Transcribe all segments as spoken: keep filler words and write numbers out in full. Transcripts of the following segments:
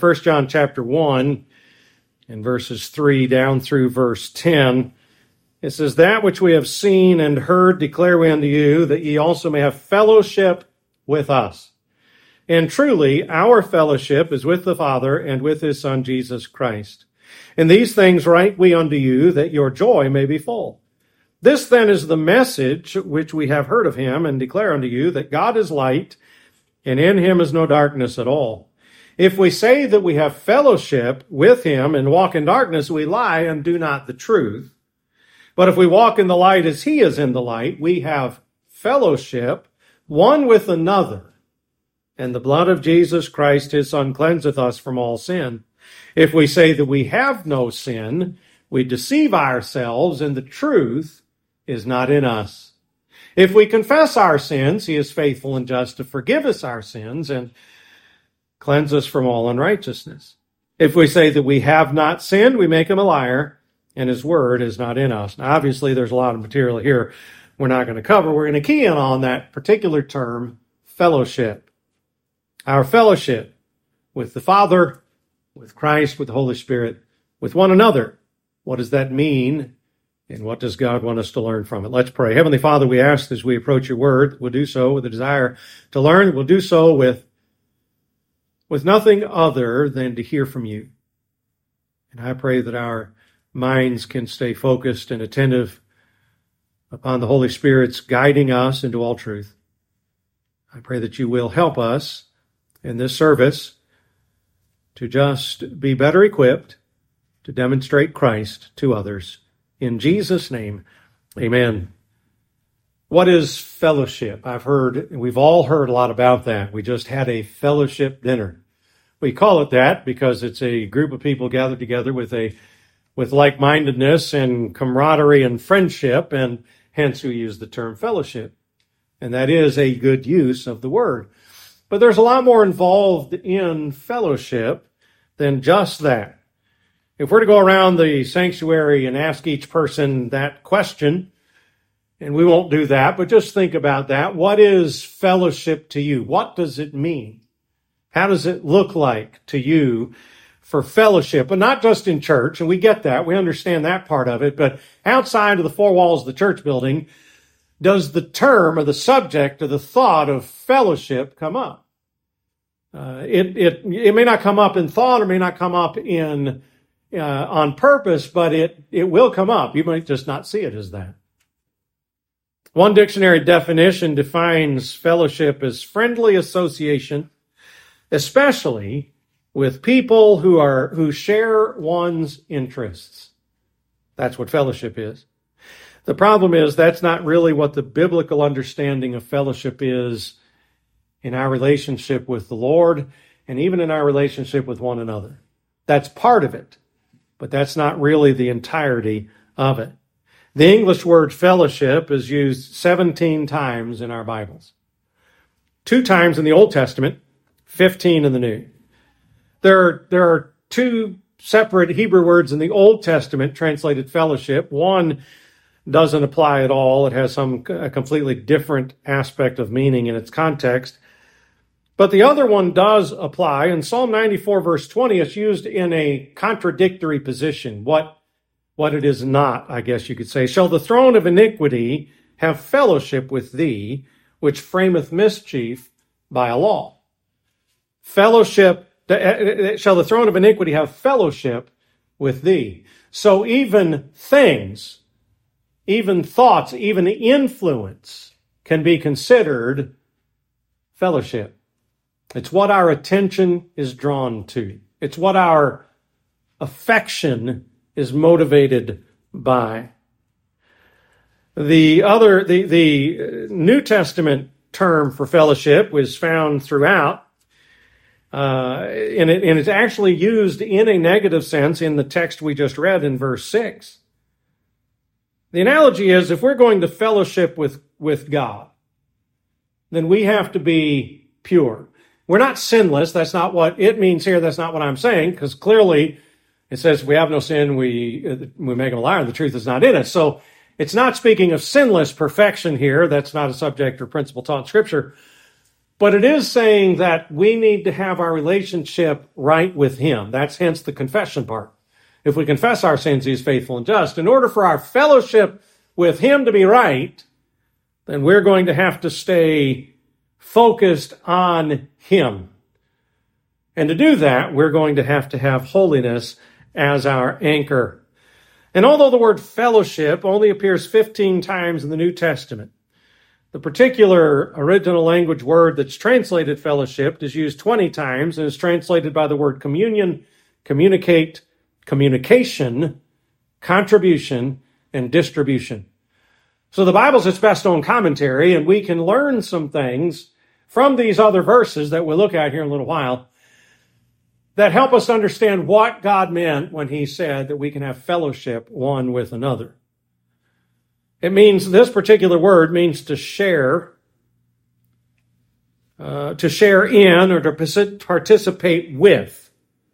First John chapter one and verses three down through verse ten. It says, "That which we have seen and heard declare we unto you, that ye also may have fellowship with us. And truly, our fellowship is with the Father and with his Son, Jesus Christ. And these things write we unto you, that your joy may be full. This then is the message which we have heard of him, and declare unto you, that God is light, and in him is no darkness at all. If we say that we have fellowship with him and walk in darkness, we lie and do not the truth. But if we walk in the light as he is in the light, we have fellowship one with another. And the blood of Jesus Christ, his Son, cleanseth us from all sin. If we say that we have no sin, we deceive ourselves, and the truth is not in us. If we confess our sins, he is faithful and just to forgive us our sins and cleanse us from all unrighteousness. If we say that we have not sinned, we make him a liar, and his word is not in us." Now, obviously, there's a lot of material here we're not going to cover. We're going to key in on that particular term, fellowship. Our fellowship with the Father, with Christ, with the Holy Spirit, with one another. What does that mean? And what does God want us to learn from it? Let's pray. Heavenly Father, we ask as we approach your word, we'll do so with a desire to learn. We'll do so with, with nothing other than to hear from you. And I pray that our minds can stay focused and attentive upon the Holy Spirit's guiding us into all truth. I pray that you will help us in this service to just be better equipped to demonstrate Christ to others. In Jesus' name, amen. What is fellowship? I've heard, we've all heard a lot about that. We just had a fellowship dinner. We call it that because it's a group of people gathered together with a with like-mindedness and camaraderie and friendship, and hence we use the term fellowship. And that is a good use of the word. But there's a lot more involved in fellowship than just that. If we're to go around the sanctuary and ask each person that question, and we won't do that, but just think about that. What is fellowship to you? What does it mean? How does it look like to you for fellowship? And not just in church, and we get that. We understand that part of it. But outside of the four walls of the church building, does the term or the subject or the thought of fellowship come up? Uh, it, it, it may not come up in thought or may not come up in, uh, on purpose, but it, it will come up. You might just not see it as that. One dictionary definition defines fellowship as friendly association, especially with people who are, who share one's interests. That's what fellowship is. The problem is that's not really what the biblical understanding of fellowship is in our relationship with the Lord and even in our relationship with one another. That's part of it, but that's not really the entirety of it. The English word fellowship is used seventeen times in our Bibles. Two times in the Old Testament, fifteen in the New. There are, there are two separate Hebrew words in the Old Testament translated fellowship. One doesn't apply at all. It has some a completely different aspect of meaning in its context. But the other one does apply. In Psalm ninety-four, verse twenty, it's used in a contradictory position. What, what it is not, I guess you could say. "Shall the throne of iniquity have fellowship with thee, which frameth mischief by a law?" Fellowship, shall the throne of iniquity have fellowship with thee? So even things, even thoughts, even influence can be considered fellowship. It's what our attention is drawn to. It's what our affection is motivated by. The other, the, the New Testament term for fellowship was found throughout, uh, and, it, and it's actually used in a negative sense in the text we just read in verse six. The analogy is if we're going to fellowship with, with God, then we have to be pure. We're not sinless. That's not what it means here. That's not what I'm saying, because clearly it says we have no sin, we, we make him a liar, the truth is not in us. So it's not speaking of sinless perfection here. That's not a subject or principle taught in Scripture. But it is saying that we need to have our relationship right with him. That's hence the confession part. If we confess our sins, he is faithful and just. In order for our fellowship with him to be right, then we're going to have to stay focused on him. And to do that, we're going to have to have holiness as our anchor. And although the word fellowship only appears fifteen times in the New Testament, the particular original language word that's translated fellowship is used twenty times and is translated by the word communion, communicate, communication, contribution, and distribution. So the Bible's its best known commentary, and we can learn some things from these other verses that we'll look at here in a little while that help us understand what God meant when he said that we can have fellowship one with another. It means, this particular word means to share, uh, to share in or to participate with.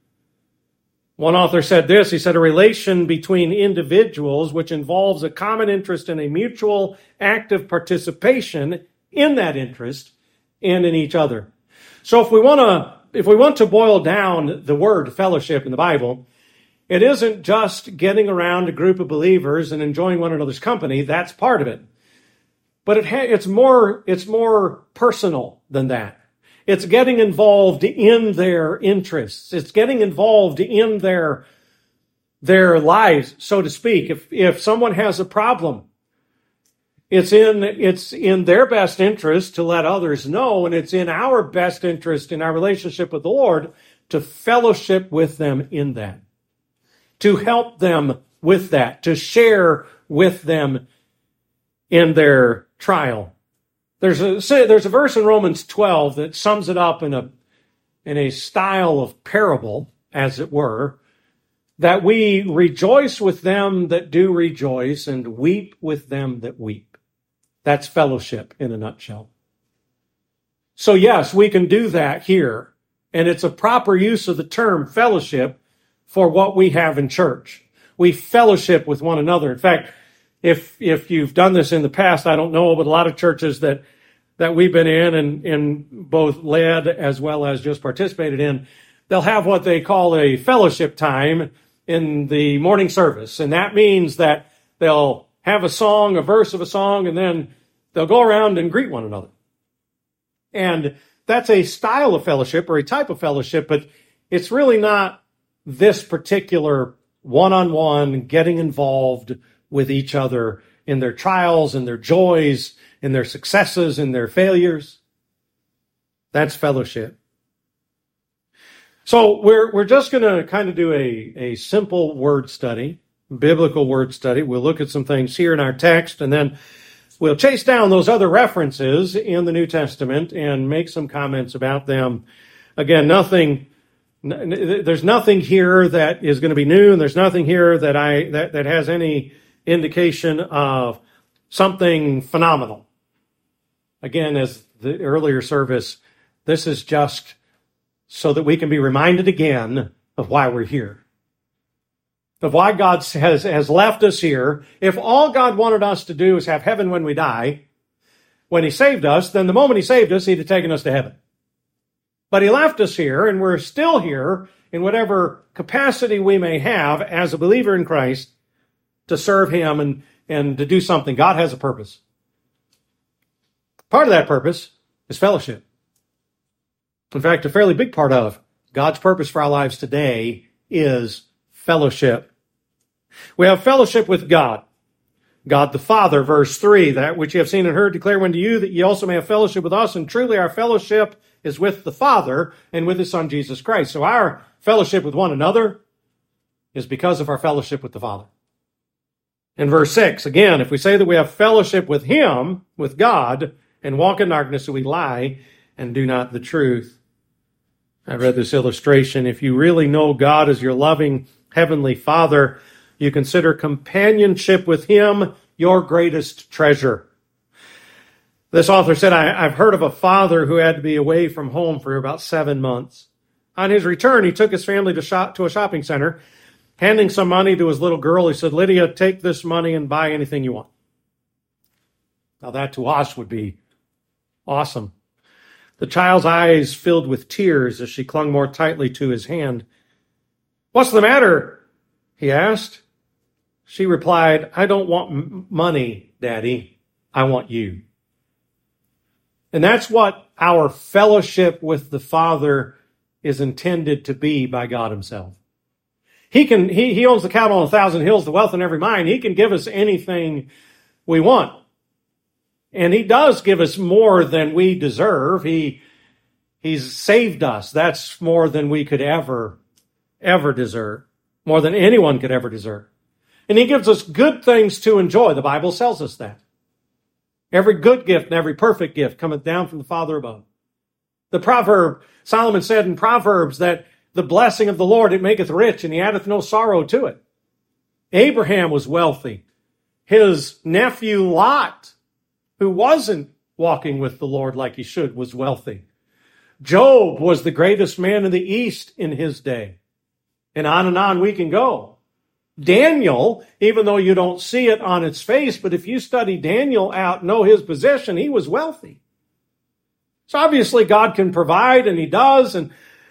One author said this, he said, a relation between individuals which involves a common interest in a mutual active participation in that interest and in each other. So if we want to If we want to boil down the word fellowship in the Bible, it isn't just getting around a group of believers and enjoying one another's company. That's part of it. But it ha- it's more, it's more personal than that. It's getting involved in their interests. It's getting involved in their, their lives, so to speak. If, if someone has a problem, It's in, it's in their best interest to let others know, and it's in our best interest in our relationship with the Lord to fellowship with them in that, to help them with that, to share with them in their trial. There's a, there's a verse in Romans twelve that sums it up in a, in a style of parable, as it were, that we rejoice with them that do rejoice and weep with them that weep. That's fellowship in a nutshell. So yes, we can do that here. And it's a proper use of the term fellowship for what we have in church. We fellowship with one another. In fact, if if you've done this in the past, I don't know, but a lot of churches that, that we've been in and, and both led as well as just participated in, they'll have what they call a fellowship time in the morning service. And that means that they'll have a song, a verse of a song, and then they'll go around and greet one another. And that's a style of fellowship or a type of fellowship, but it's really not this particular one-on-one getting involved with each other in their trials and their joys, in their successes and their failures. That's fellowship. So we're we're just going to kind of do a, a simple word study, biblical word study. We'll look at some things here in our text, and then we'll chase down those other references in the New Testament and make some comments about them. Again, nothing, there's nothing here that is going to be new, and there's nothing here that I, that, that has any indication of something phenomenal. Again, as the earlier service, this is just so that we can be reminded again of why we're here. Of why God has, has left us here. If all God wanted us to do is have heaven when we die, when he saved us, then the moment he saved us, he'd have taken us to heaven. But he left us here, and we're still here in whatever capacity we may have as a believer in Christ to serve him and, and to do something. God has a purpose. Part of that purpose is fellowship. In fact, a fairly big part of God's purpose for our lives today is fellowship. We have fellowship with God. God the Father, verse three, that which you have seen and heard declare unto you, that ye also may have fellowship with us. And truly our fellowship is with the Father and with his Son, Jesus Christ. So our fellowship with one another is because of our fellowship with the Father. In verse six, again, if we say that we have fellowship with him, with God, and walk in darkness, so we lie and do not the truth. I read this illustration. If you really know God as your loving Heavenly Father, you consider companionship with him your greatest treasure. This author said, I, I've heard of a father who had to be away from home for about seven months. On his return, he took his family to shop to a shopping center. Handing some money to his little girl, he said, Lydia, take this money and buy anything you want. Now that to us would be awesome. The child's eyes filled with tears as she clung more tightly to his hand. "What's the matter?" he asked. She replied, "I don't want m- money, Daddy. I want you." And that's what our fellowship with the Father is intended to be by God himself. He can, he, he owns the cattle on a thousand hills, the wealth in every mine. He can give us anything we want. And he does give us more than we deserve. He, he's saved us. That's more than we could ever, ever deserve. More than anyone could ever deserve. And he gives us good things to enjoy. The Bible tells us that. Every good gift and every perfect gift cometh down from the Father above. The proverb, Solomon said in Proverbs that the blessing of the Lord, it maketh rich, and he addeth no sorrow to it. Abraham was wealthy. His nephew Lot, who wasn't walking with the Lord like he should, was wealthy. Job was the greatest man in the East in his day. And on and on we can go. Daniel, even though you don't see it on its face, but if you study Daniel out, know his position, he was wealthy. So obviously God can provide, and he does, and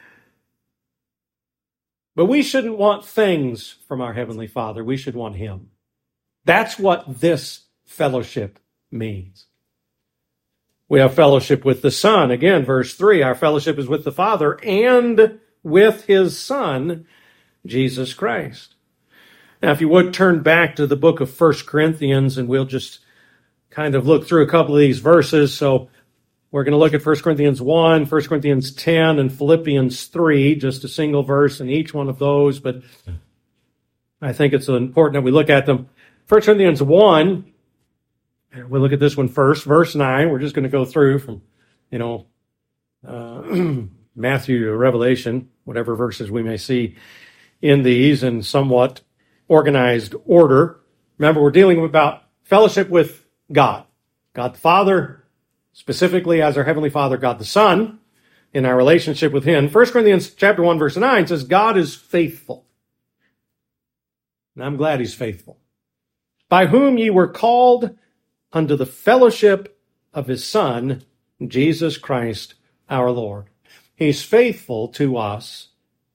but we shouldn't want things from our Heavenly Father. We should want him. That's what this fellowship means. We have fellowship with the Son. Again, verse three, our fellowship is with the Father and with his Son, Jesus Christ. Now, if you would turn back to the book of First Corinthians, and we'll just kind of look through a couple of these verses. So we're going to look at First Corinthians one, First Corinthians ten, and Philippians three, just a single verse in each one of those, but I think it's important that we look at them. First Corinthians one, we'll look at this one first, verse nine. We're just going to go through from, you know, uh, Matthew to Revelation, whatever verses we may see in these in somewhat organized order. Remember, we're dealing about fellowship with God. God the Father, specifically as our Heavenly Father, God the Son, in our relationship with him. First Corinthians chapter one, verse nine says, God is faithful. And I'm glad he's faithful. By whom ye were called unto the fellowship of his Son, Jesus Christ our Lord. He's faithful to us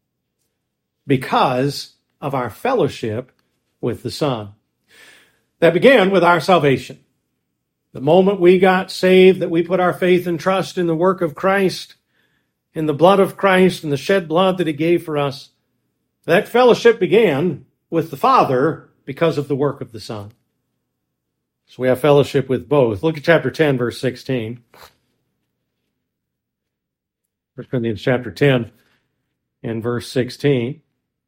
because of our fellowship with the Son. That began with our salvation. The moment we got saved, that we put our faith and trust in the work of Christ, in the blood of Christ, and the shed blood that he gave for us, that fellowship began with the Father because of the work of the Son. So we have fellowship with both. Look at chapter ten, verse sixteen. First Corinthians chapter ten and verse sixteen.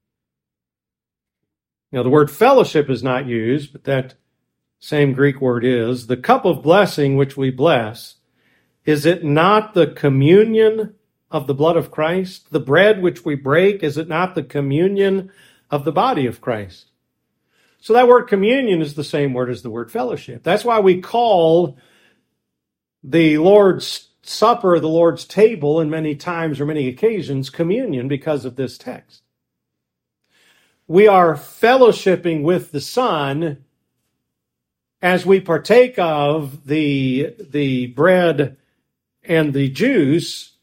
Now, the word fellowship is not used, but that same Greek word is. The cup of blessing which we bless, is it not the communion of the blood of Christ? The bread which we break, is it not the communion of the body of Christ? So that word communion is the same word as the word fellowship. That's why we call the Lord's Supper, the Lord's table, in many times or many occasions, communion, because of this text. We are fellowshipping with the Son as we partake of the, the bread and the juice,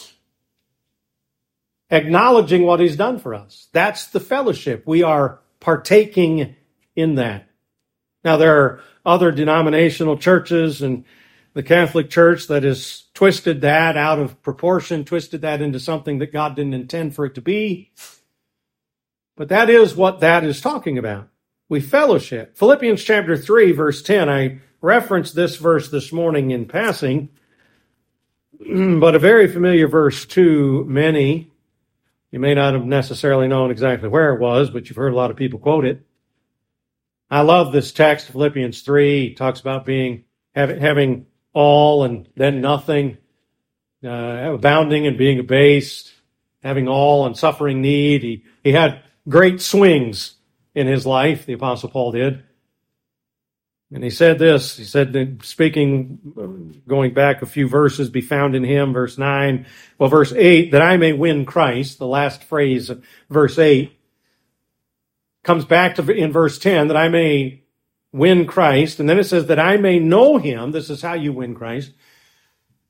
acknowledging what he's done for us. That's the fellowship. We are partaking in that. Now, there are other denominational churches, and the Catholic Church that has twisted that out of proportion, twisted that into something that God didn't intend for it to be. But that is what that is talking about. We fellowship. Philippians chapter three, verse ten. I referenced this verse this morning in passing, but a very familiar verse to many. You may not have necessarily known exactly where it was, but you've heard a lot of people quote it. I love this text, Philippians three. It talks about being having, having all and then nothing, uh, abounding and being abased, having all and suffering need. He, he had great swings in his life, the Apostle Paul did. And he said this, he said, speaking, going back a few verses, be found in him, verse nine, well, verse eight, that I may win Christ, the last phrase of verse eight, comes back to in verse ten, that I may win Christ. And then it says that I may know him. This is how you win Christ.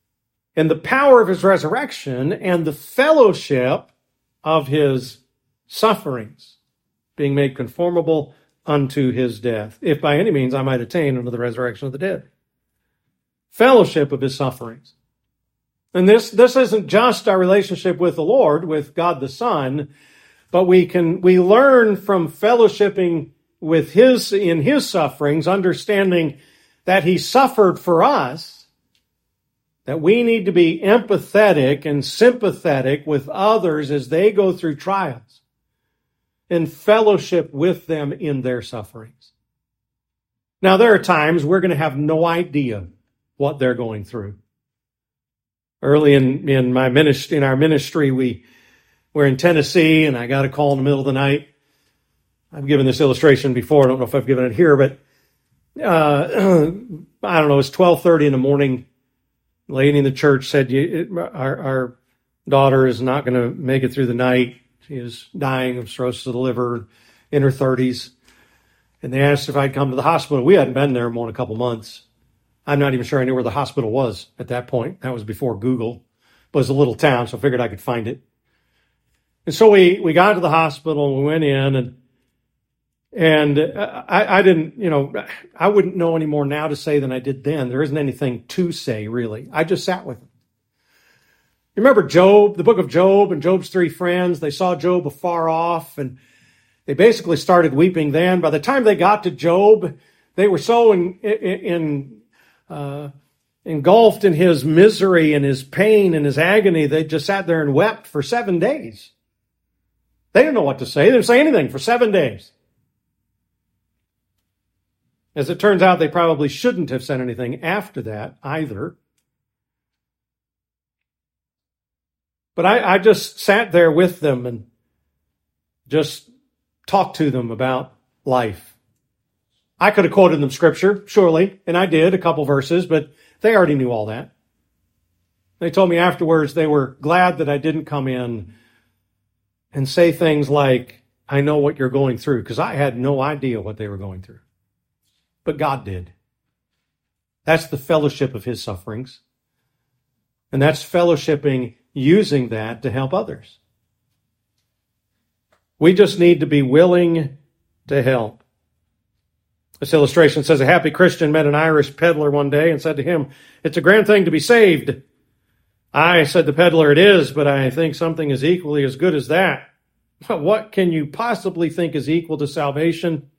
in the power of his resurrection and the fellowship of his sufferings, being made conformable unto his death, if by any means I might attain unto the resurrection of the dead. Fellowship of his sufferings. And this, this isn't just our relationship with the Lord, with God the Son, but we can, we learn from fellowshipping with his, in his sufferings, understanding that he suffered for us, that we need to be empathetic and sympathetic with others as they go through trials, and fellowship with them in their sufferings. Now, there are times we're going to have no idea what they're going through. Early in, in my ministry, in our ministry, we were in Tennessee, and I got a call in the middle of the night. I've given this illustration before. I don't know if I've given it here, but uh, I don't know. It was twelve thirty in the morning. A lady in the church said, you, our, our daughter is not going to make it through the night. She is dying of cirrhosis of the liver, in her thirties. And they asked if I'd come to the hospital. We hadn't been there more than a couple months. I'm not even sure I knew where the hospital was at that point. That was before Google. But it was a little town, so I figured I could find it. And so we, we got to the hospital, and we went in, and and I, I didn't, you know, I wouldn't know any more now to say than I did then. There isn't anything to say, really. I just sat with him. You remember Job, the book of Job, and Job's three friends? They saw Job afar off, and they basically started weeping then. By the time they got to Job, they were so in, in uh, engulfed in his misery and his pain and his agony, they just sat there and wept for seven days. They didn't know what to say. They didn't say anything for seven days. As it turns out, they probably shouldn't have said anything after that either. But I, I just sat there with them and just talked to them about life. I could have quoted them scripture, surely, and I did, a couple verses, but they already knew all that. They told me afterwards they were glad that I didn't come in and say things like, I know what you're going through, because I had no idea what they were going through. But God did. That's the fellowship of his sufferings. And that's fellowshipping, using that to help others. We just need to be willing to help. This illustration says a happy Christian met an Irish peddler one day and said to him, it's a grand thing to be saved. I, said the peddler, it is, but I think something is equally as good as that. What can you possibly think is equal to salvation?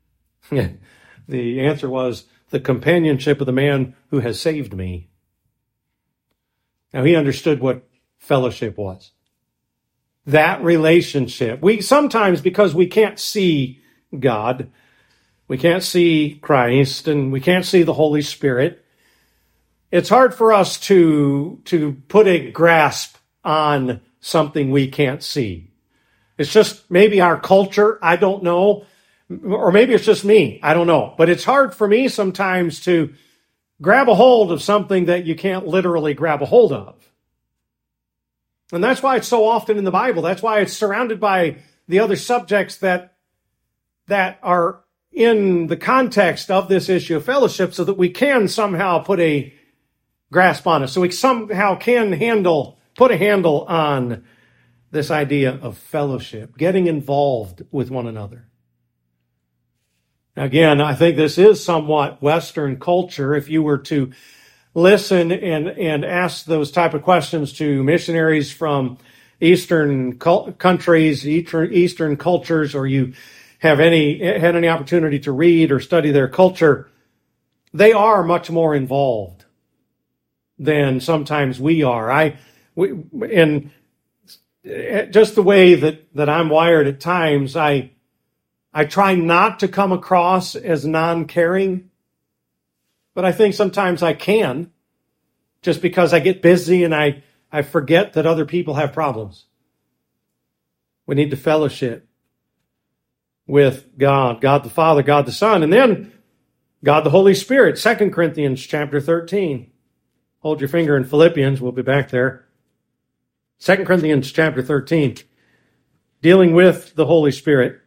The answer was the companionship of the man who has saved me. Now, he understood what fellowship was. That relationship. We sometimes, because we can't see God, we can't see Christ, and we can't see the Holy Spirit, it's hard for us to, to put a grasp on something we can't see. It's just maybe our culture, I don't know. Or maybe it's just me, I don't know. But it's hard for me sometimes to grab a hold of something that you can't literally grab a hold of. And that's why it's so often in the Bible. That's why it's surrounded by the other subjects that, that are in the context of this issue of fellowship, so that we can somehow put a grasp on it. So we somehow can handle, put a handle on this idea of fellowship, getting involved with one another. Again, I think this is somewhat Western culture. If you were to listen and, and ask those type of questions to missionaries from Eastern countries, Eastern cultures, or you have any had any opportunity to read or study their culture, they are much more involved than sometimes we are. I, we, and just the way that, that I'm wired at times, I, I try not to come across as non-caring, but I think sometimes I can, just because I get busy and I, I forget that other people have problems. We need to fellowship with God, God the Father, God the Son, and then God the Holy Spirit. Second Corinthians chapter thirteen. Hold your finger in Philippians. We'll be back there. Second Corinthians chapter thirteen, dealing with the Holy Spirit.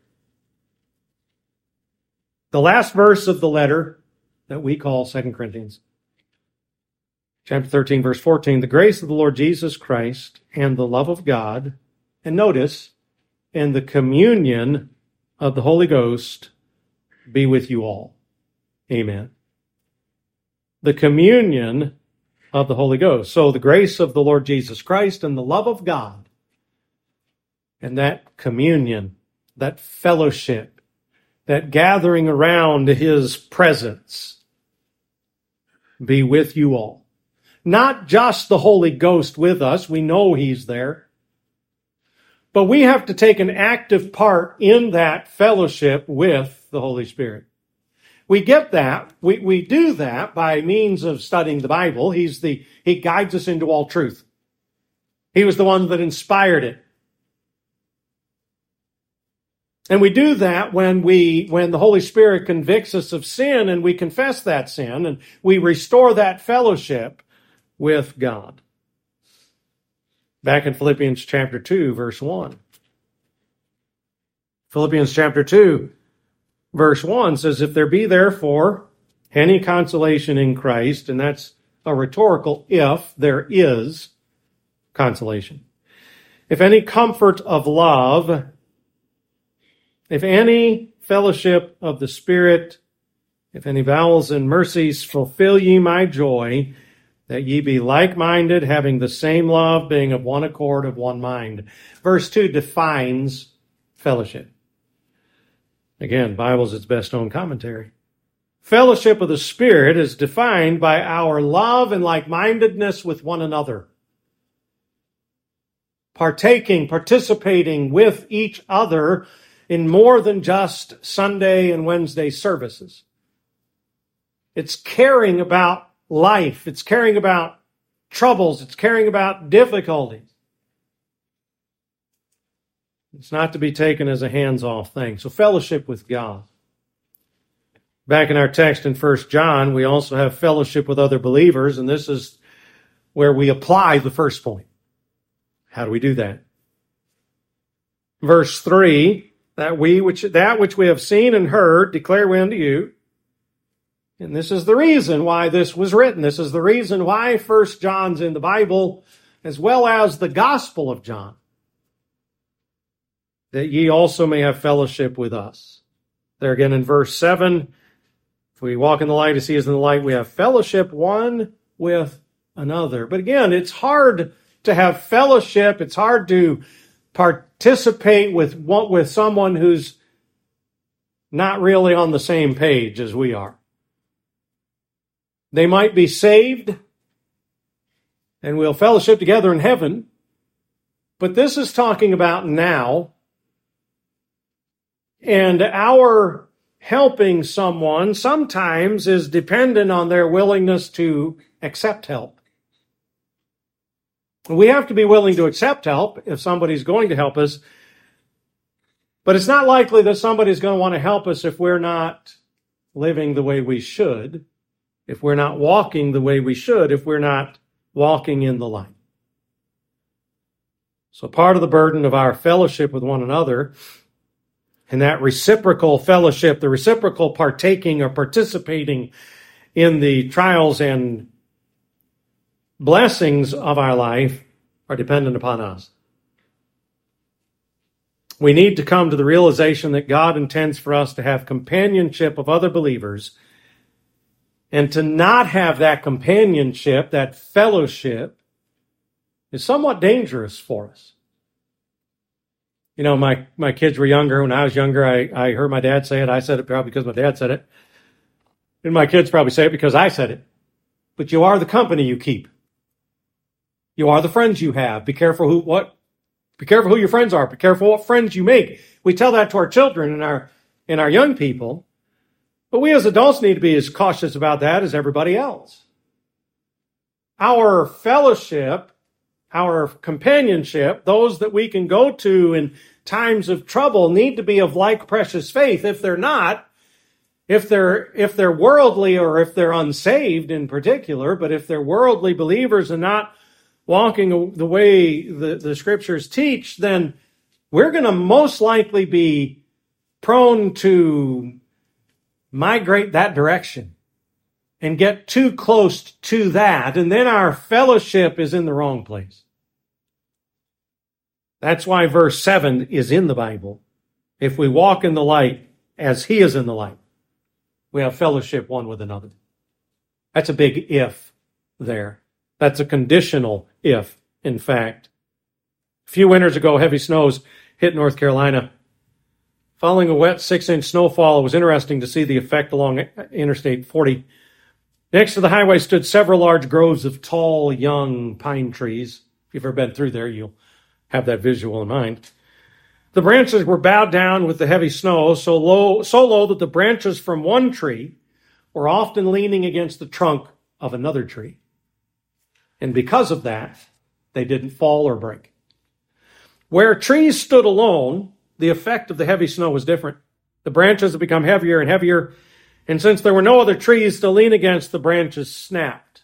The last verse of the letter that we call Second Corinthians. Chapter thirteen, verse fourteen, the grace of the Lord Jesus Christ and the love of God, and notice, and the communion of the Holy Ghost be with you all. Amen. The communion of the Holy Ghost. So the grace of the Lord Jesus Christ and the love of God, and that communion, that fellowship, that gathering around his presence, be with you all. Not just the Holy Ghost with us. We know he's there. But we have to take an active part in that fellowship with the Holy Spirit. We get that. We, we do that by means of studying the Bible. He's the, he guides us into all truth. He was the one that inspired it. And we do that when we, when the Holy Spirit convicts us of sin and we confess that sin and we restore that fellowship with God. Back in Philippians chapter two, verse one. Philippians chapter two, verse one says, if there be therefore any consolation in Christ, and that's a rhetorical if there is consolation. If any comfort of love, if any fellowship of the Spirit, if any bowels and mercies, fulfill ye my joy, that ye be like-minded, having the same love, being of one accord, of one mind. Verse two defines fellowship. Again, Bible's its best known commentary. Fellowship of the Spirit is defined by our love and like-mindedness with one another. Partaking, participating with each other in more than just Sunday and Wednesday services. It's caring about life. It's caring about troubles. It's caring about difficulties. It's not to be taken as a hands-off thing. So fellowship with God. Back in our text in First John, we also have fellowship with other believers, and this is where we apply the first point. How do we do that? Verse three, that we which that which we have seen and heard declare we unto you. And this is the reason why this was written. This is the reason why First John's in the Bible, as well as the Gospel of John. That ye also may have fellowship with us. There again in verse seven, if we walk in the light as he is in the light, we have fellowship one with another. But again, it's hard to have fellowship. It's hard to participate with, with someone who's not really on the same page as we are. They might be saved, and we'll fellowship together in heaven. But this is talking about now. And our helping someone sometimes is dependent on their willingness to accept help. We have to be willing to accept help if somebody's going to help us. But it's not likely that somebody's going to want to help us if we're not living the way we should. If we're not walking the way we should, if we're not walking in the light. So part of the burden of our fellowship with one another, and that reciprocal fellowship, the reciprocal partaking or participating in the trials and blessings of our life, are dependent upon us. We need to come to the realization that God intends for us to have companionship of other believers. And to not have that companionship, that fellowship, is somewhat dangerous for us. You know, my, my kids were younger. When I was younger, I, I heard my dad say it. I said it probably because my dad said it. And my kids probably say it because I said it. But you are the company you keep. You are the friends you have. Be careful who, what, be careful who your friends are. Be careful what friends you make. We tell that to our children and our, and our young people. But we as adults need to be as cautious about that as everybody else. Our fellowship, our companionship, those that we can go to in times of trouble need to be of like precious faith. If they're not, if they're, if they're worldly or if they're unsaved in particular, but if they're worldly believers and not walking the way the, the scriptures teach, then we're going to most likely be prone to migrate that direction and get too close to that, and then our fellowship is in the wrong place. That's why verse seven is in the Bible. If we walk in the light as he is in the light, we have fellowship one with another. That's a big if there. That's a conditional if, in fact. A few winters ago, heavy snows hit North Carolina. Following a wet six-inch snowfall, it was interesting to see the effect along Interstate forty. Next to the highway stood several large groves of tall, young pine trees. If you've ever been through there, you'll have that visual in mind. The branches were bowed down with the heavy snow, so low, so low that the branches from one tree were often leaning against the trunk of another tree. And because of that, they didn't fall or break. Where trees stood alone, the effect of the heavy snow was different. The branches had become heavier and heavier, and since there were no other trees to lean against, the branches snapped.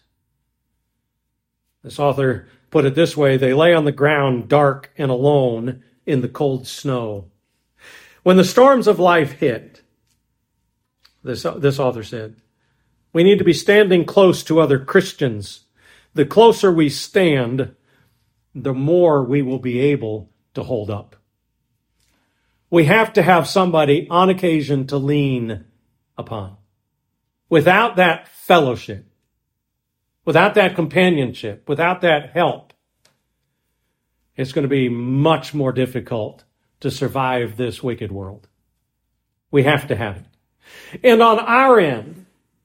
This author put it this way: they lay on the ground dark and alone in the cold snow. When the storms of life hit, this, this author said, we need to be standing close to other Christians. The closer we stand, the more we will be able to hold up. We have to have somebody on occasion to lean upon. Without that fellowship, without that companionship, without that help, it's going to be much more difficult to survive this wicked world. We have to have it. And on our end,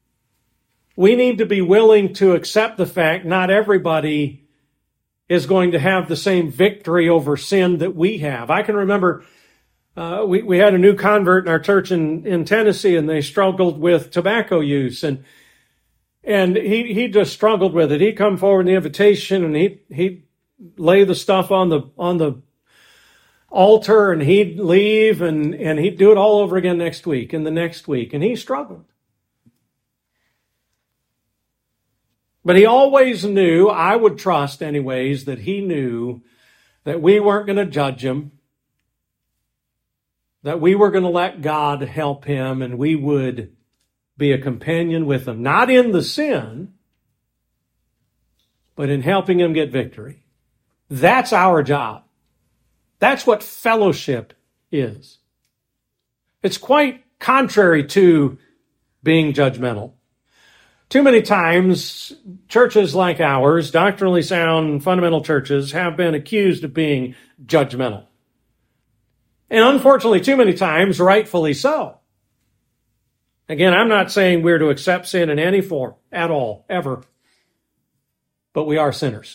we need to be willing to accept the fact not everybody is going to have the same victory over sin that we have. I can remember uh, we, we had a new convert in our church in, in Tennessee, and they struggled with tobacco use. And and he, he just struggled with it. He'd come forward in the invitation, and he he'd lay the stuff on the on the altar, and he'd leave, and, and he'd do it all over again next week and the next week. And he struggled. But he always knew, I would trust anyways, that he knew that we weren't going to judge him, that we were going to let God help him, and we would be a companion with him, not in the sin, but in helping him get victory. That's our job. That's what fellowship is. It's quite contrary to being judgmental. Too many times, churches like ours, doctrinally sound, fundamental churches, have been accused of being judgmental. And unfortunately, too many times, rightfully so. Again, I'm not saying we're to accept sin in any form, at all, ever. But we are sinners.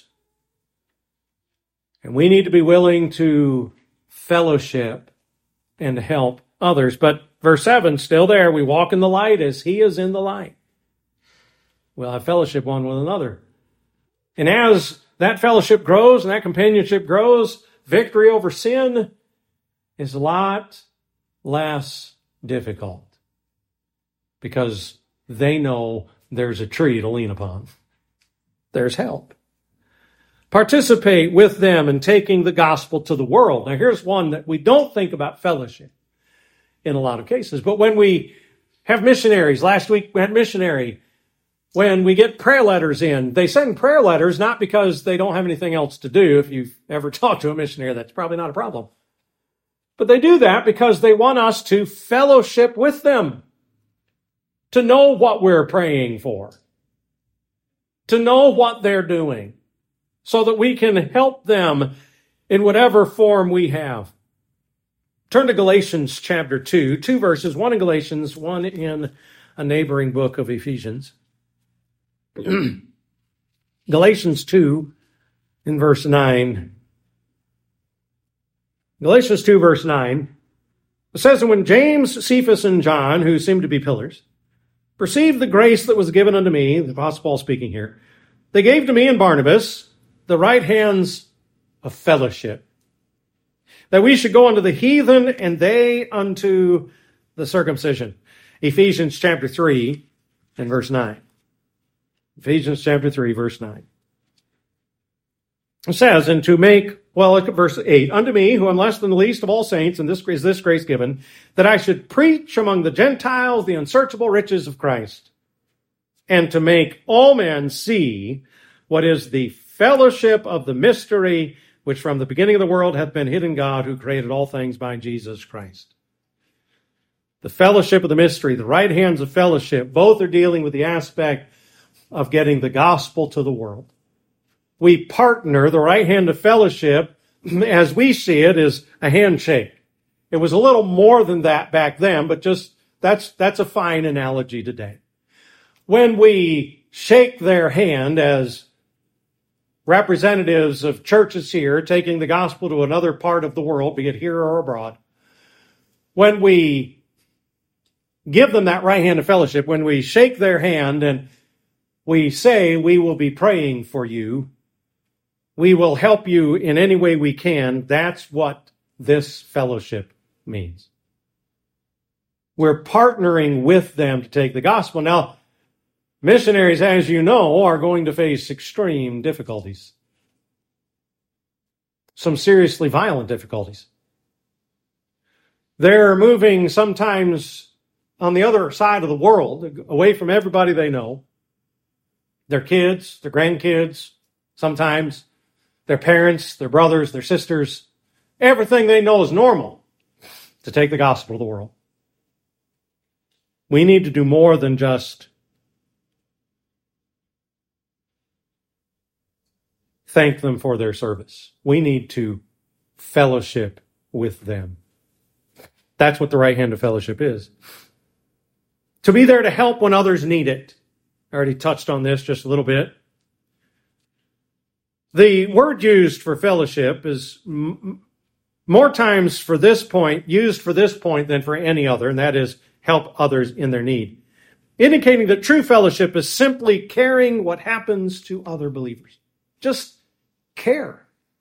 And we need to be willing to fellowship and to help others. But verse seven, still there, we walk in the light as he is in the light. We'll have fellowship one with another. And as that fellowship grows and that companionship grows, victory over sin is a lot less difficult because they know there's a tree to lean upon. There's help. Participate with them in taking the gospel to the world. Now, here's one that we don't think about fellowship in a lot of cases. But when we have missionaries, last week we had missionary, when we get prayer letters in, they send prayer letters not because they don't have anything else to do. If you've ever talked to a missionary, that's probably not a problem. But they do that because they want us to fellowship with them, to know what we're praying for, to know what they're doing, so that we can help them in whatever form we have. Turn to Galatians chapter two, two verses, one in Galatians, one in a neighboring book of Ephesians. Galatians two in verse nine. Galatians two verse nine. It says, and when James, Cephas, and John, who seemed to be pillars, perceived the grace that was given unto me, the Apostle Paul speaking here, they gave to me and Barnabas the right hands of fellowship, that we should go unto the heathen and they unto the circumcision. Ephesians chapter three and verse nine. Ephesians chapter three, verse nine. It says, and to make, well, look at verse eight, unto me, who am less than the least of all saints, and this is this grace given, that I should preach among the Gentiles the unsearchable riches of Christ, and to make all men see what is the fellowship of the mystery which from the beginning of the world hath been hid in God, who created all things by Jesus Christ. The fellowship of the mystery, the right hands of fellowship, both are dealing with the aspect of getting the gospel to the world. We partner, the right hand of fellowship, as we see it, is a handshake. It was a little more than that back then, but just that's that's a fine analogy today. When we shake their hand as representatives of churches here, taking the gospel to another part of the world, be it here or abroad, when we give them that right hand of fellowship, when we shake their hand and we say, we will be praying for you, we will help you in any way we can, that's what this fellowship means. We're partnering with them to take the gospel. Now, missionaries, as you know, are going to face extreme difficulties. Some seriously violent difficulties. They're moving sometimes on the other side of the world, away from everybody they know. Their kids, their grandkids, sometimes their parents, their brothers, their sisters. Everything they know is normal to take the gospel to the world. We need to do more than just thank them for their service. We need to fellowship with them. That's what the right hand of fellowship is. To be there to help when others need it. I already touched on this just a little bit. The word used for fellowship is m- more times for this point, used for this point than for any other, and that is help others in their need. Indicating that true fellowship is simply caring what happens to other believers. Just care.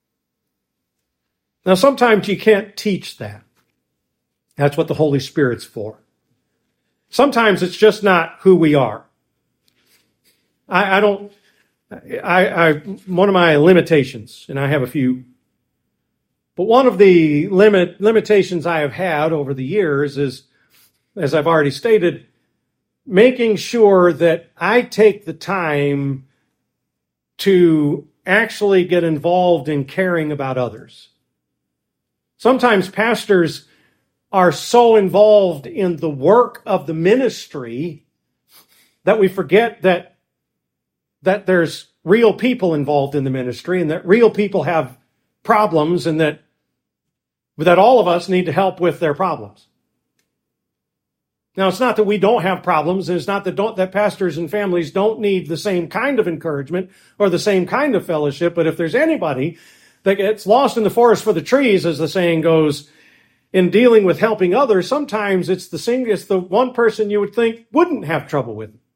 Now, sometimes you can't teach that. That's what the Holy Spirit's for. Sometimes it's just not who we are. I, I don't, I, I, one of my limitations, and I have a few, but one of the limit, limitations I have had over the years is, as I've already stated, making sure that I take the time to actually get involved in caring about others. Sometimes pastors are so involved in the work of the ministry that we forget that, that there's real people involved in the ministry and that real people have problems and that, that all of us need to help with their problems. Now, it's not that we don't have problems, and it's not that, don't, that pastors and families don't need the same kind of encouragement or the same kind of fellowship, but if there's anybody that gets lost in the forest for the trees, as the saying goes, in dealing with helping others, sometimes it's the same, it's the one person you would think wouldn't have trouble with it.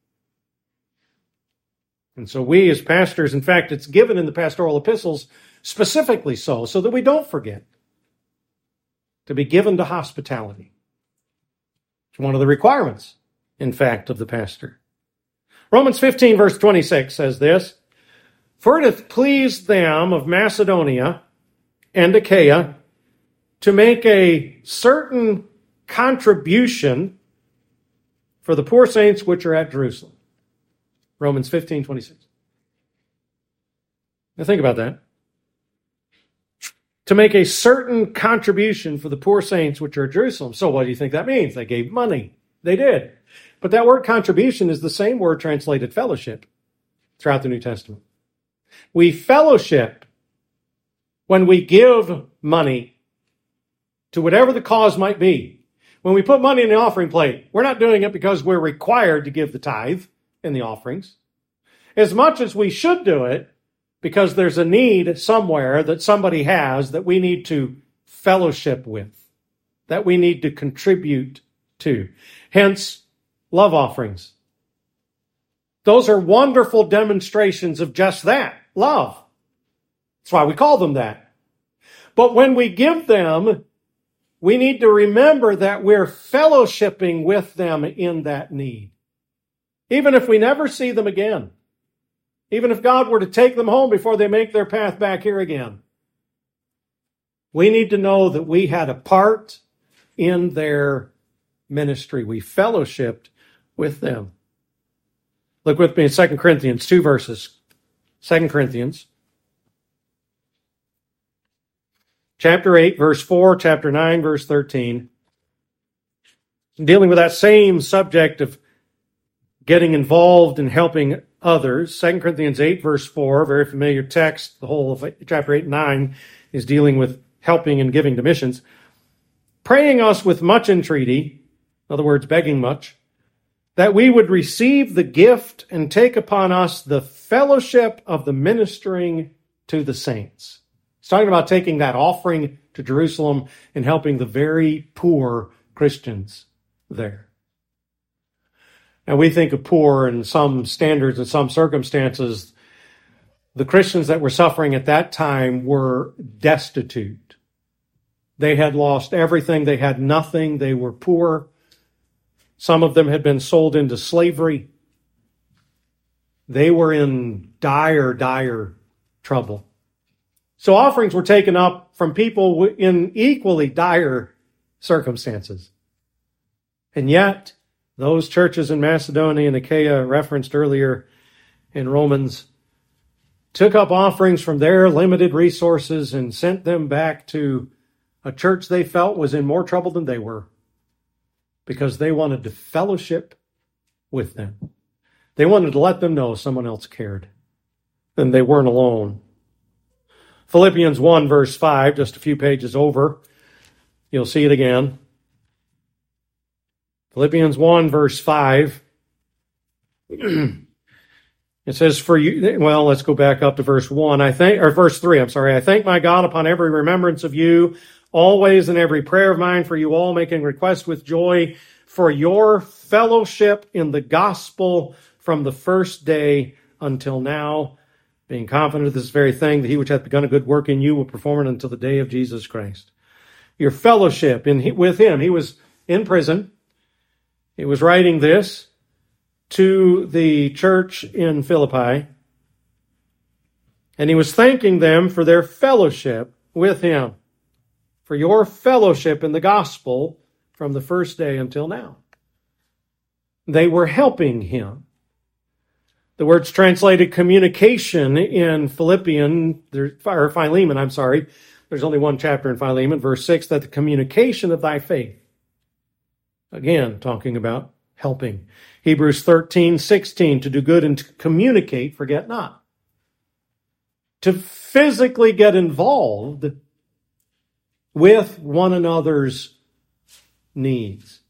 And so we as pastors, in fact, it's given in the pastoral epistles specifically so, so that we don't forget to be given to hospitality. It's one of the requirements, in fact, of the pastor. Romans fifteen, verse twenty-six says this, "For it hath pleased them of Macedonia and Achaia to make a certain contribution for the poor saints which are at Jerusalem." Romans fifteen, twenty-six. Now think about that. To make a certain contribution for the poor saints which are at Jerusalem. So what do you think that means? They gave money. They did. But that word contribution is the same word translated fellowship throughout the New Testament. We fellowship when we give money to whatever the cause might be. When we put money in the offering plate, we're not doing it because we're required to give the tithe in the offerings. As much as we should do it, because there's a need somewhere that somebody has that we need to fellowship with, that we need to contribute to. Hence, love offerings. Those are wonderful demonstrations of just that, love. That's why we call them that. But when we give them, we need to remember that we're fellowshipping with them in that need. Even if we never see them again. Even if God were to take them home before they make their path back here again. We need to know that we had a part in their ministry. We fellowshipped with them. Look with me in Second Corinthians, two verses. Second Corinthians, chapter eight, verse four, chapter nine, verse thirteen. Dealing with that same subject of getting involved in helping others. Second Corinthians eight, verse four, very familiar text. The whole of chapter eight and nine is dealing with helping and giving to missions. Praying us with much entreaty, in other words, begging much, that we would receive the gift and take upon us the fellowship of the ministering to the saints. He's talking about taking that offering to Jerusalem and helping the very poor Christians there. And we think of poor in some standards and some circumstances. The Christians that were suffering at that time were destitute. They had lost everything. They had nothing. They were poor. Some of them had been sold into slavery. They were in dire, dire trouble. So offerings were taken up from people in equally dire circumstances. And yet, those churches in Macedonia and Achaia referenced earlier in Romans took up offerings from their limited resources and sent them back to a church they felt was in more trouble than they were because they wanted to fellowship with them. They wanted to let them know someone else cared and they weren't alone. Philippians one, verse five, just a few pages over. You'll see it again. Philippians one, verse five. It says, for you, well, let's go back up to verse one. I thank, or verse three, I'm sorry. I thank my God upon every remembrance of you, always in every prayer of mine for you all, making request with joy for your fellowship in the gospel from the first day until now, being confident of this very thing, that he which hath begun a good work in you will perform it until the day of Jesus Christ. Your fellowship in with him. He was in prison. He was writing this to the church in Philippi, and he was thanking them for their fellowship with him, for your fellowship in the gospel from the first day until now. They were helping him. The word's translated communication in Philippian, or Philemon, I'm sorry. There's only one chapter in Philemon, verse six, that the communication of thy faith. Again, talking about helping. Hebrews thirteen, sixteen, to do good and to communicate, forget not. To physically get involved with one another's needs.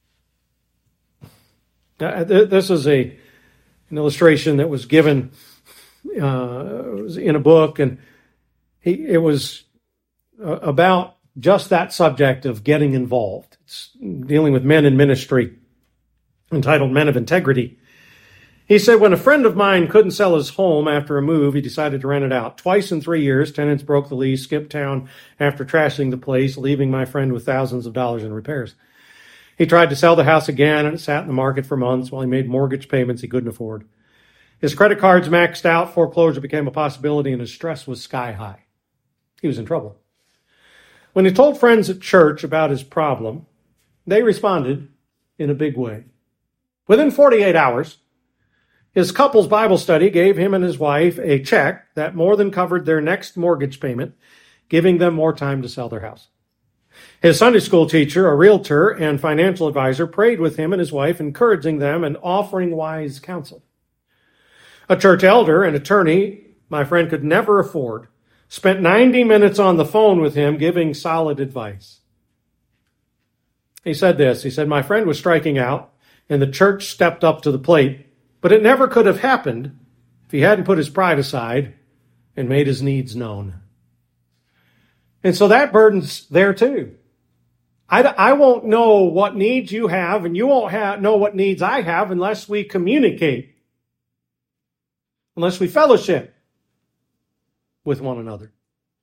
Now, this is a, an illustration that was given uh, was in a book, and he, it was uh, about just that subject of getting involved. It's dealing with men in ministry, entitled Men of Integrity. He said, when a friend of mine couldn't sell his home after a move, he decided to rent it out. Twice in three years, tenants broke the lease, skipped town after trashing the place, leaving my friend with thousands of dollars in repairs. He tried to sell the house again, and it sat in the market for months while he made mortgage payments he couldn't afford. His credit cards maxed out, foreclosure became a possibility, and his stress was sky high. He was in trouble. When he told friends at church about his problem, they responded in a big way. Within forty-eight hours, his couple's Bible study gave him and his wife a check that more than covered their next mortgage payment, giving them more time to sell their house. His Sunday school teacher, a realtor and financial advisor, prayed with him and his wife, encouraging them and offering wise counsel. A church elder and attorney my friend could never afford spent ninety minutes on the phone with him giving solid advice. He said this, he said, my friend was striking out and the church stepped up to the plate, but it never could have happened if he hadn't put his pride aside and made his needs known. And so that burden's there too. I, I won't know what needs you have, and you won't have, know what needs I have unless we communicate, unless we fellowship with one another.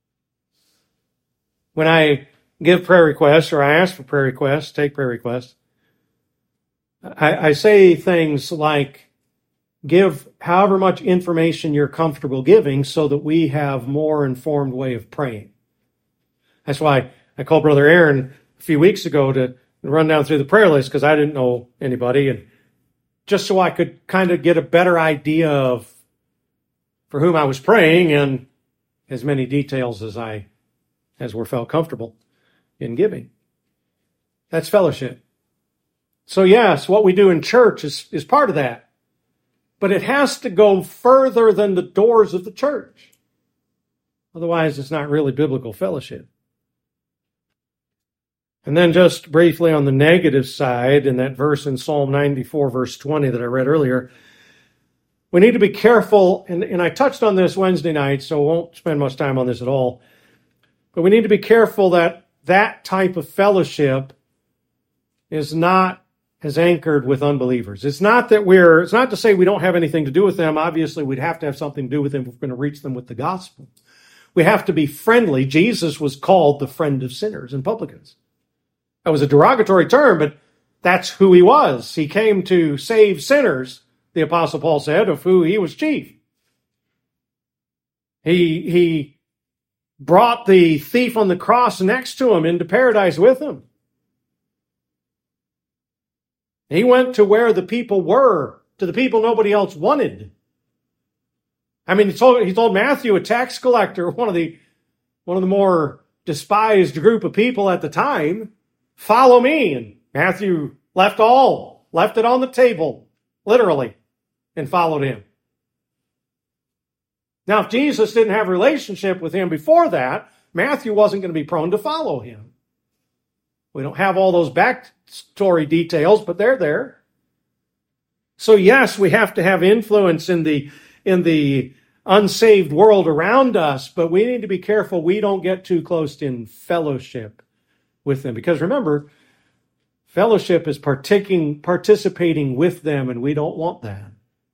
When I give prayer requests or I ask for prayer requests, take prayer requests, I, I say things like, give however much information you're comfortable giving so that we have more informed way of praying. That's why I called Brother Aaron a few weeks ago to run down through the prayer list because I didn't know anybody. And just so I could kind of get a better idea of for whom I was praying and as many details as I as were felt comfortable in giving. That's fellowship. So yes, what we do in church is, is part of that. But it has to go further than the doors of the church. Otherwise, it's not really biblical fellowship. And then just briefly on the negative side, in that verse in Psalm ninety-four, verse twenty that I read earlier, we need to be careful, and, and I touched on this Wednesday night, so I won't spend much time on this at all, but we need to be careful that that type of fellowship is not as anchored with unbelievers. It's not that we're, it's not to say we don't have anything to do with them. Obviously, we'd have to have something to do with them if we're going to reach them with the gospel. We have to be friendly. Jesus was called the friend of sinners and publicans. That was a derogatory term, but that's who he was. He came to save sinners, the Apostle Paul said, of who he was chief. He, he brought the thief on the cross next to him into paradise with him. He went to where the people were, to the people nobody else wanted. I mean, he told, he told Matthew, a tax collector, one of the, one of the more despised group of people at the time, follow me. And Matthew left all, left it on the table, literally, and followed him. Now, if Jesus didn't have a relationship with him before that, Matthew wasn't going to be prone to follow him. We don't have all those backstory details, but they're there. So yes, we have to have influence in the, in the unsaved world around us, but we need to be careful we don't get too close in fellowship with them. Because remember, fellowship is partaking, participating with them, and we don't want that.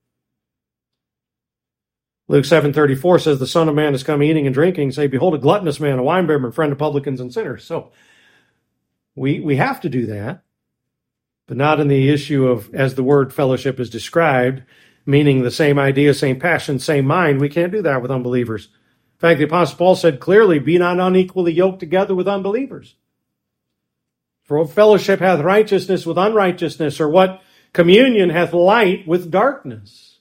Luke seven thirty-four says, the Son of Man has come eating and drinking, say, behold, a gluttonous man, a winebibber, friend of publicans and sinners. So we we have to do that, but not in the issue of, as the word fellowship is described, meaning the same idea, same passion, same mind. We can't do that with unbelievers. In fact, the Apostle Paul said clearly, be not unequally yoked together with unbelievers. For what fellowship hath righteousness with unrighteousness, or what communion hath light with darkness?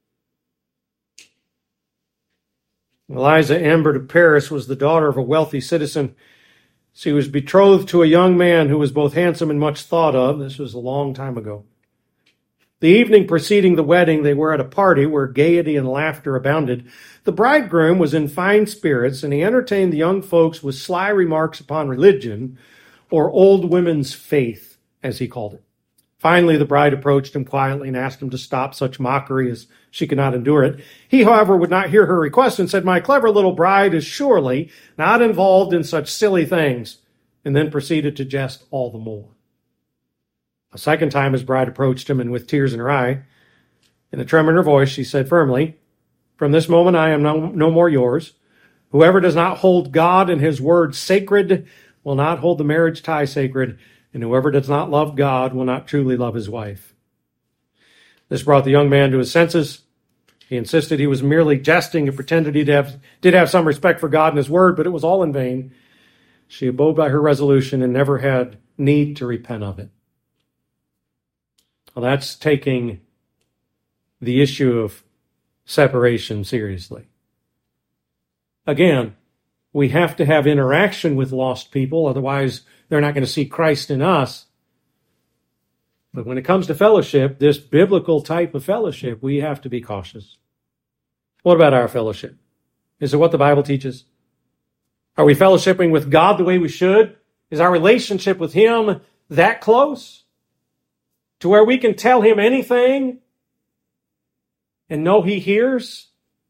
Eliza Amber de Paris was the daughter of a wealthy citizen. She was betrothed to a young man who was both handsome and much thought of. This was a long time ago. The evening preceding the wedding, they were at a party where gaiety and laughter abounded. The bridegroom was in fine spirits, and he entertained the young folks with sly remarks upon religion, or old women's faith, as he called it. Finally, the bride approached him quietly and asked him to stop such mockery, as she could not endure it. He, however, would not hear her request and said, my clever little bride is surely not involved in such silly things, and then proceeded to jest all the more. A second time his bride approached him, and with tears in her eye, in a tremor in her voice, she said firmly, from this moment I am no, no more yours. Whoever does not hold God and his word sacred will not hold the marriage tie sacred, and whoever does not love God will not truly love his wife. This brought the young man to his senses. He insisted he was merely jesting and pretended he did have, did have some respect for God and his word, but it was all in vain. She abode by her resolution and never had need to repent of it. Well, that's taking the issue of separation seriously. Again, we have to have interaction with lost people, otherwise they're not going to see Christ in us. But when it comes to fellowship, this biblical type of fellowship, we have to be cautious. What about our fellowship? Is it what the Bible teaches? Are we fellowshipping with God the way we should? Is our relationship with him that close to where we can tell him anything and know he hears?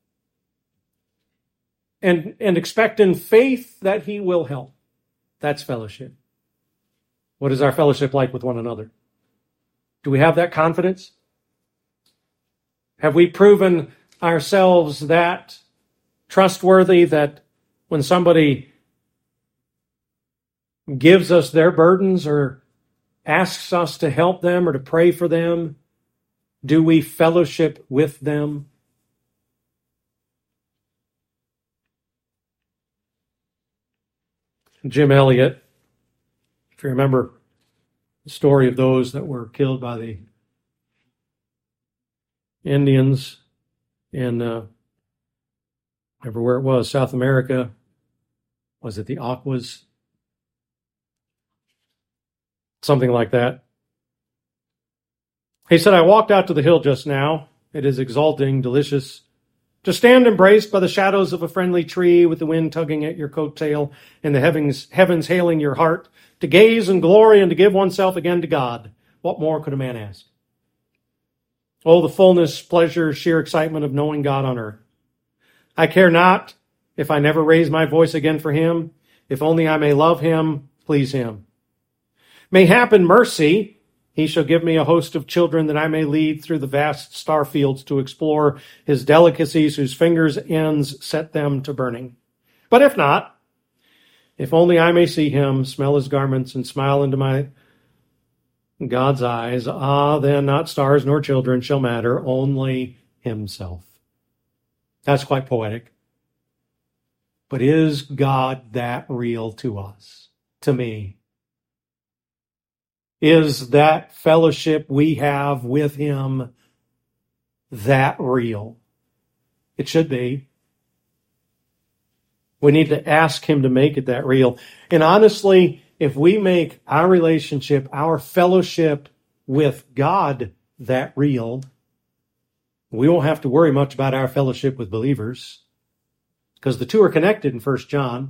And, and expect in faith that he will help. That's fellowship. What is our fellowship like with one another? Do we have that confidence? Have we proven ourselves that trustworthy that when somebody gives us their burdens or asks us to help them or to pray for them, do we fellowship with them? Jim Elliot, if you remember the story of those that were killed by the Indians in, uh, remember where it was, South America. Was it the Aquas? Something like that. He said, I walked out to the hill just now. It is exalting, delicious, to stand embraced by the shadows of a friendly tree with the wind tugging at your coattail and the heavens, heavens hailing your heart, to gaze in glory and to give oneself again to God. What more could a man ask? Oh, the fullness, pleasure, sheer excitement of knowing God on earth. I care not if I never raise my voice again for him, if only I may love him, please him. Mayhap in mercy, he shall give me a host of children that I may lead through the vast star fields to explore his delicacies whose fingers' ends set them to burning. But if not, if only I may see him, smell his garments, and smile into my God's eyes, ah, then not stars nor children shall matter, only himself. That's quite poetic. But is God that real to us, to me? Is that fellowship we have with him that real? It should be. We need to ask him to make it that real. And honestly, if we make our relationship, our fellowship with God that real, we won't have to worry much about our fellowship with believers, because the two are connected in First John.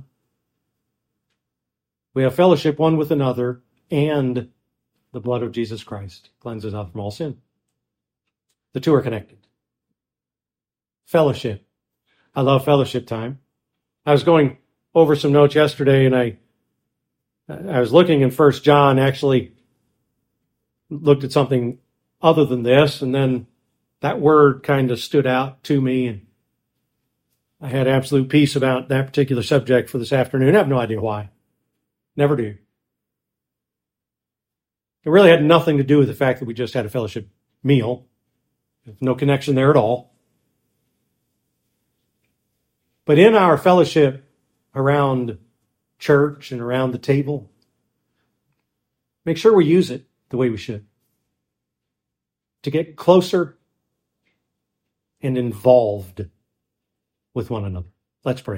We have fellowship one with another, and the blood of Jesus Christ cleanses us from all sin. The two are connected. Fellowship. I love fellowship time. I was going over some notes yesterday, and I I was looking in First John, actually looked at something other than this, and then that word kind of stood out to me, and I had absolute peace about that particular subject for this afternoon. I have no idea why. Never do. It really had nothing to do with the fact that we just had a fellowship meal. There's no connection there at all. But in our fellowship around church and around the table, make sure we use it the way we should, to get closer and involved with one another. Let's pray.